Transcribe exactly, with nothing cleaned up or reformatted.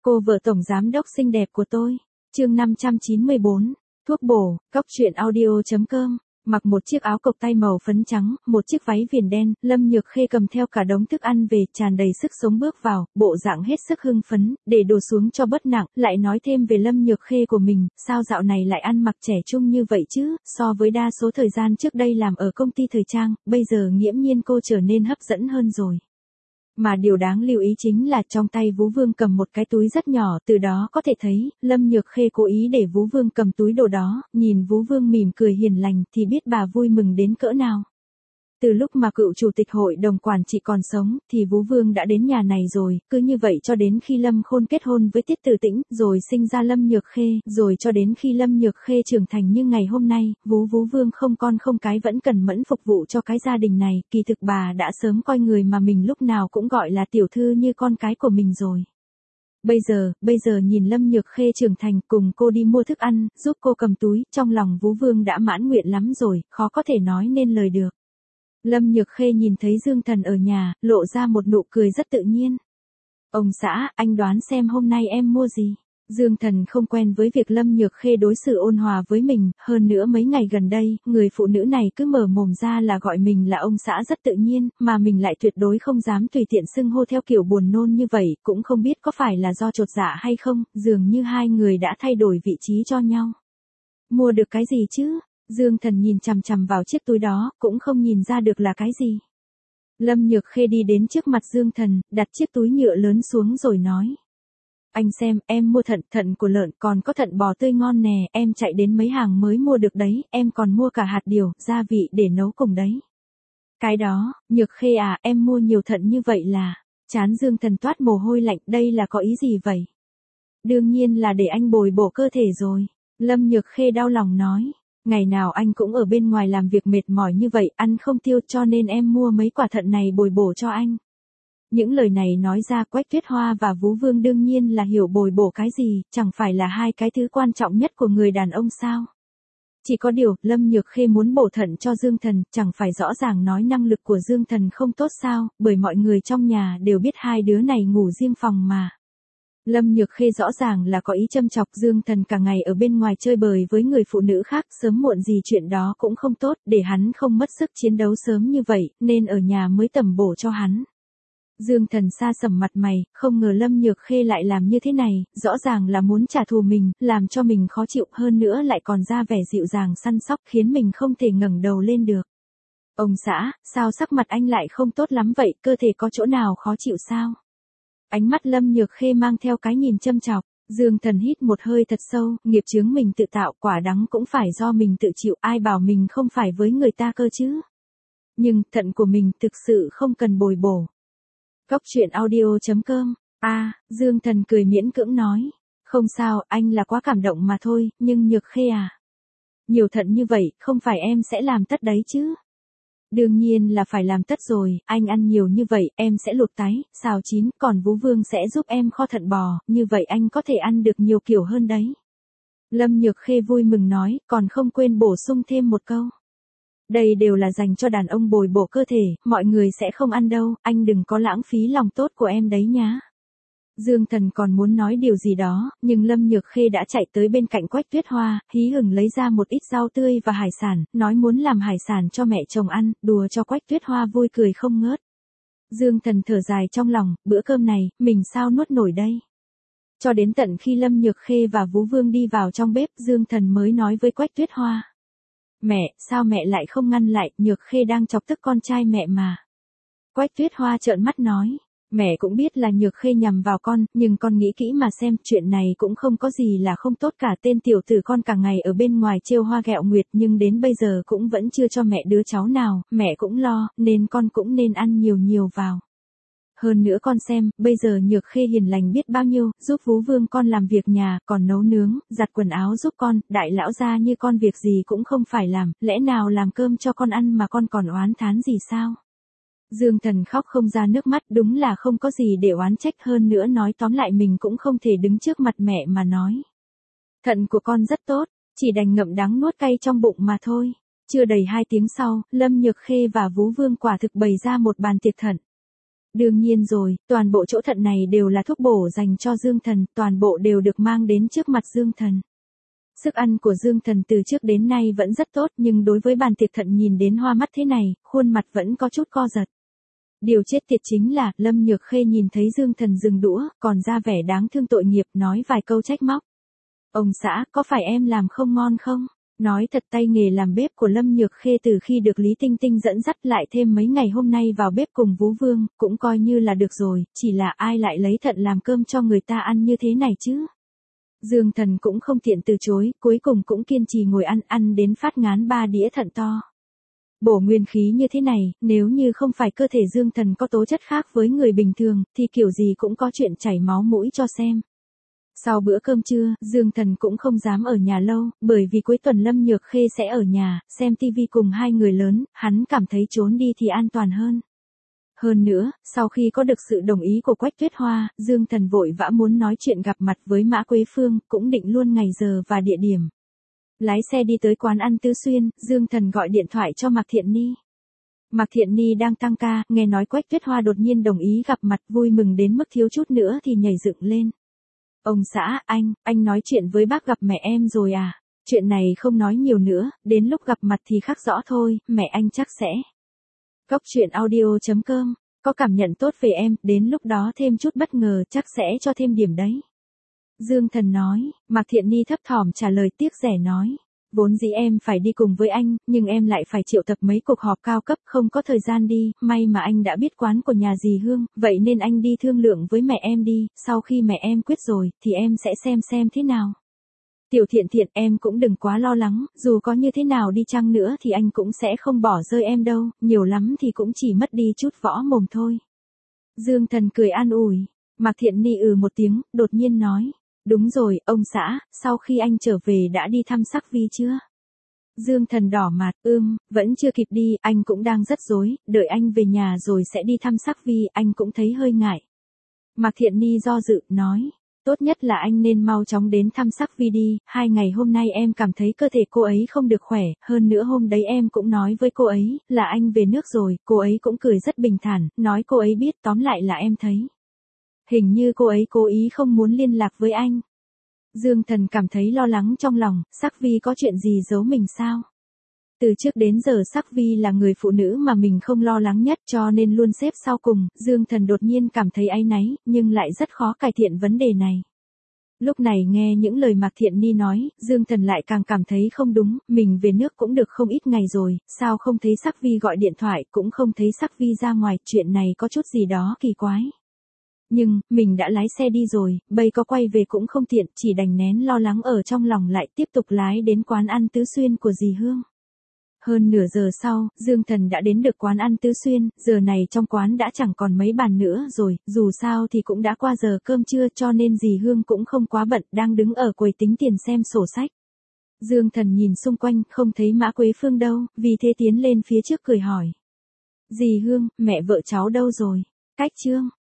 Cô vợ tổng giám đốc xinh đẹp của tôi. Chương năm trăm chín mươi bốn, thuốc bổ, cóc truyện audio chấm com. Mặc một chiếc áo cộc tay màu phấn trắng, một chiếc váy viền đen, Lâm Nhược Khê cầm theo cả đống thức ăn về, tràn đầy sức sống bước vào, bộ dạng hết sức hưng phấn, để đồ xuống cho bớt nặng, lại nói thêm về Lâm Nhược Khê của mình, sao dạo này lại ăn mặc trẻ trung như vậy chứ, so với đa số thời gian trước đây làm ở công ty thời trang, bây giờ nghiễm nhiên cô trở nên hấp dẫn hơn rồi. Mà điều đáng lưu ý chính là trong tay Vũ Vương cầm một cái túi rất nhỏ, từ đó có thể thấy, Lâm Nhược Khê cố ý để Vũ Vương cầm túi đồ đó, nhìn Vũ Vương mỉm cười hiền lành thì biết bà vui mừng đến cỡ nào. Từ lúc mà cựu chủ tịch hội đồng quản trị còn sống, thì Vũ Vương đã đến nhà này rồi, cứ như vậy cho đến khi Lâm Khôn kết hôn với Tiết Tử Tĩnh, rồi sinh ra Lâm Nhược Khê, rồi cho đến khi Lâm Nhược Khê trưởng thành như ngày hôm nay, Vũ Vũ Vương không con không cái vẫn cần mẫn phục vụ cho cái gia đình này, kỳ thực bà đã sớm coi người mà mình lúc nào cũng gọi là tiểu thư như con cái của mình rồi. Bây giờ, bây giờ nhìn Lâm Nhược Khê trưởng thành cùng cô đi mua thức ăn, giúp cô cầm túi, trong lòng Vũ Vương đã mãn nguyện lắm rồi, khó có thể nói nên lời được. Lâm Nhược Khê nhìn thấy Dương Thần ở nhà, lộ ra một nụ cười rất tự nhiên. Ông xã, anh đoán xem hôm nay em mua gì? Dương Thần không quen với việc Lâm Nhược Khê đối xử ôn hòa với mình, hơn nữa mấy ngày gần đây, người phụ nữ này cứ mở mồm ra là gọi mình là ông xã rất tự nhiên, mà mình lại tuyệt đối không dám tùy tiện xưng hô theo kiểu buồn nôn như vậy, cũng không biết có phải là do chột dạ hay không, dường như hai người đã thay đổi vị trí cho nhau. Mua được cái gì chứ? Dương Thần nhìn chằm chằm vào chiếc túi đó, cũng không nhìn ra được là cái gì. Lâm Nhược Khê đi đến trước mặt Dương Thần, đặt chiếc túi nhựa lớn xuống rồi nói. Anh xem, em mua thận, thận của lợn, còn có thận bò tươi ngon nè, em chạy đến mấy hàng mới mua được đấy, em còn mua cả hạt điều, gia vị để nấu cùng đấy. Cái đó, Nhược Khê à, em mua nhiều thận như vậy là, trán Dương Thần toát mồ hôi lạnh, đây là có ý gì vậy? Đương nhiên là để anh bồi bổ cơ thể rồi. Lâm Nhược Khê đau lòng nói. Ngày nào anh cũng ở bên ngoài làm việc mệt mỏi như vậy, ăn không tiêu cho nên em mua mấy quả thận này bồi bổ cho anh. Những lời này nói ra Quách Tuyết Hoa và Vũ Vương đương nhiên là hiểu bồi bổ cái gì, chẳng phải là hai cái thứ quan trọng nhất của người đàn ông sao. Chỉ có điều, Lâm Nhược Khê muốn bổ thận cho Dương Thần, chẳng phải rõ ràng nói năng lực của Dương Thần không tốt sao, bởi mọi người trong nhà đều biết hai đứa này ngủ riêng phòng mà. Lâm Nhược Khê rõ ràng là có ý châm chọc Dương Thần cả ngày ở bên ngoài chơi bời với người phụ nữ khác, sớm muộn gì chuyện đó cũng không tốt, để hắn không mất sức chiến đấu sớm như vậy, nên ở nhà mới tẩm bổ cho hắn. Dương Thần xa sầm mặt mày, không ngờ Lâm Nhược Khê lại làm như thế này, rõ ràng là muốn trả thù mình, làm cho mình khó chịu, hơn nữa lại còn ra vẻ dịu dàng săn sóc khiến mình không thể ngẩng đầu lên được. Ông xã, sao sắc mặt anh lại không tốt lắm vậy, cơ thể có chỗ nào khó chịu sao? Ánh mắt Lâm Nhược Khê mang theo cái nhìn châm chọc, Dương Thần hít một hơi thật sâu, nghiệp chướng mình tự tạo, quả đắng cũng phải do mình tự chịu, ai bảo mình không phải với người ta cơ chứ. Nhưng, thận của mình thực sự không cần bồi bổ. Cóc truyện audio chấm com. A, à, Dương Thần cười miễn cưỡng nói. Không sao, anh là quá cảm động mà thôi, nhưng Nhược Khê à. Nhiều thận như vậy, không phải em sẽ làm tất đấy chứ. Đương nhiên là phải làm tất rồi, anh ăn nhiều như vậy, em sẽ luộc tái, xào chín, còn Vũ Vương sẽ giúp em kho thận bò, như vậy anh có thể ăn được nhiều kiểu hơn đấy. Lâm Nhược Khê vui mừng nói, còn không quên bổ sung thêm một câu. Đây đều là dành cho đàn ông bồi bổ cơ thể, mọi người sẽ không ăn đâu, anh đừng có lãng phí lòng tốt của em đấy nhá. Dương Thần còn muốn nói điều gì đó, nhưng Lâm Nhược Khê đã chạy tới bên cạnh Quách Tuyết Hoa, hí hửng lấy ra một ít rau tươi và hải sản, nói muốn làm hải sản cho mẹ chồng ăn, đùa cho Quách Tuyết Hoa vui cười không ngớt. Dương Thần thở dài trong lòng, bữa cơm này, mình sao nuốt nổi đây. Cho đến tận khi Lâm Nhược Khê và Vũ Vương đi vào trong bếp, Dương Thần mới nói với Quách Tuyết Hoa. Mẹ, sao mẹ lại không ngăn lại, Nhược Khê đang chọc tức con trai mẹ mà. Quách Tuyết Hoa trợn mắt nói. Mẹ cũng biết là Nhược Khê nhằm vào con, nhưng con nghĩ kỹ mà xem, chuyện này cũng không có gì là không tốt cả, tên tiểu tử con cả ngày ở bên ngoài trêu hoa ghẹo nguyệt nhưng đến bây giờ cũng vẫn chưa cho mẹ đứa cháu nào, mẹ cũng lo, nên con cũng nên ăn nhiều nhiều vào. Hơn nữa con xem, bây giờ Nhược Khê hiền lành biết bao nhiêu, giúp Vũ Vương con làm việc nhà, còn nấu nướng, giặt quần áo giúp con, đại lão gia như con việc gì cũng không phải làm, lẽ nào làm cơm cho con ăn mà con còn oán thán gì sao? Dương Thần khóc không ra nước mắt, đúng là không có gì để oán trách, hơn nữa nói tóm lại mình cũng không thể đứng trước mặt mẹ mà nói. Thận của con rất tốt, chỉ đành ngậm đắng nuốt cay trong bụng mà thôi. Chưa đầy hai tiếng sau, Lâm Nhược Khê và Vũ Vương quả thực bày ra một bàn tiệc thận. Đương nhiên rồi, toàn bộ chỗ thận này đều là thuốc bổ dành cho Dương Thần, toàn bộ đều được mang đến trước mặt Dương Thần. Sức ăn của Dương Thần từ trước đến nay vẫn rất tốt, nhưng đối với bàn tiệc thận nhìn đến hoa mắt thế này, khuôn mặt vẫn có chút co giật. Điều chết tiệt chính là, Lâm Nhược Khê nhìn thấy Dương Thần dừng đũa, còn ra vẻ đáng thương tội nghiệp, nói vài câu trách móc. Ông xã, có phải em làm không ngon không? Nói thật, tay nghề làm bếp của Lâm Nhược Khê từ khi được Lý Tinh Tinh dẫn dắt lại thêm mấy ngày hôm nay vào bếp cùng Vũ Vương, cũng coi như là được rồi, chỉ là ai lại lấy thận làm cơm cho người ta ăn như thế này chứ? Dương Thần cũng không tiện từ chối, cuối cùng cũng kiên trì ngồi ăn, ăn đến phát ngán ba đĩa thận to. Bổ nguyên khí như thế này, nếu như không phải cơ thể Dương Thần có tố chất khác với người bình thường, thì kiểu gì cũng có chuyện chảy máu mũi cho xem. Sau bữa cơm trưa, Dương Thần cũng không dám ở nhà lâu, bởi vì cuối tuần Lâm Nhược Khê sẽ ở nhà, xem tivi cùng hai người lớn, hắn cảm thấy trốn đi thì an toàn hơn. Hơn nữa, sau khi có được sự đồng ý của Quách Tuyết Hoa, Dương Thần vội vã muốn nói chuyện gặp mặt với Mã Quế Phương, cũng định luôn ngày giờ và địa điểm. Lái xe đi tới quán ăn Tứ Xuyên, Dương Thần gọi điện thoại cho Mạc Thiện Ni. Mạc Thiện Ni đang tăng ca, nghe nói Quách Tuyết Hoa đột nhiên đồng ý gặp mặt, vui mừng đến mức thiếu chút nữa thì nhảy dựng lên. Ông xã, anh, anh nói chuyện với bác gặp mẹ em rồi à? Chuyện này không nói nhiều nữa, đến lúc gặp mặt thì khắc rõ thôi, mẹ anh chắc sẽ. Cóc truyện audio chấm com, có cảm nhận tốt về em, đến lúc đó thêm chút bất ngờ chắc sẽ cho thêm điểm đấy. Dương Thần nói, Mạc Thiện Ni thấp thỏm trả lời tiếc rẻ nói. Vốn dĩ em phải đi cùng với anh, nhưng em lại phải triệu tập mấy cuộc họp cao cấp, không có thời gian đi, may mà anh đã biết quán của nhà dì Hương, vậy nên anh đi thương lượng với mẹ em đi, sau khi mẹ em quyết rồi, thì em sẽ xem xem thế nào. Tiểu Thiện Thiện, em cũng đừng quá lo lắng, dù có như thế nào đi chăng nữa thì anh cũng sẽ không bỏ rơi em đâu, nhiều lắm thì cũng chỉ mất đi chút võ mồm thôi. Dương Thần cười an ủi, Mạc Thiện Ni ừ một tiếng, đột nhiên nói. Đúng rồi, ông xã, sau khi anh trở về đã đi thăm Sắc Vi chưa? Dương Thần đỏ mặt, ưm, vẫn chưa kịp đi, anh cũng đang rất rối, đợi anh về nhà rồi sẽ đi thăm Sắc Vi, anh cũng thấy hơi ngại. Mạc Thiện Ni do dự, nói, tốt nhất là anh nên mau chóng đến thăm Sắc Vi đi, hai ngày hôm nay em cảm thấy cơ thể cô ấy không được khỏe, hơn nữa hôm đấy em cũng nói với cô ấy, là anh về nước rồi, cô ấy cũng cười rất bình thản, nói cô ấy biết, tóm lại là em thấy. Hình như cô ấy cố ý không muốn liên lạc với anh. Dương Thần cảm thấy lo lắng trong lòng, Sắc Vi có chuyện gì giấu mình sao? Từ trước đến giờ Sắc Vi là người phụ nữ mà mình không lo lắng nhất cho nên luôn xếp sau cùng, Dương Thần đột nhiên cảm thấy áy náy, nhưng lại rất khó cải thiện vấn đề này. Lúc này nghe những lời Mạc Thiện Ni nói, Dương Thần lại càng cảm thấy không đúng, mình về nước cũng được không ít ngày rồi, sao không thấy Sắc Vi gọi điện thoại, cũng không thấy Sắc Vi ra ngoài, chuyện này có chút gì đó kỳ quái. Nhưng, mình đã lái xe đi rồi, bây có quay về cũng không tiện, chỉ đành nén lo lắng ở trong lòng lại tiếp tục lái đến quán ăn Tứ Xuyên của dì Hương. Hơn nửa giờ sau, Dương Thần đã đến được quán ăn Tứ Xuyên, giờ này trong quán đã chẳng còn mấy bàn nữa rồi, dù sao thì cũng đã qua giờ cơm trưa cho nên dì Hương cũng không quá bận, đang đứng ở quầy tính tiền xem sổ sách. Dương Thần nhìn xung quanh, không thấy Mã Quế Phương đâu, vì thế tiến lên phía trước cười hỏi. Dì Hương, mẹ vợ cháu đâu rồi? Cách Trương.